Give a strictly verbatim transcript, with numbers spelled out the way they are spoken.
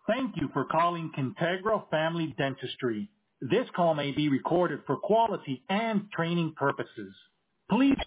Thank you for calling Contegra Family Dentistry. This call may be recorded for quality and training purposes. Please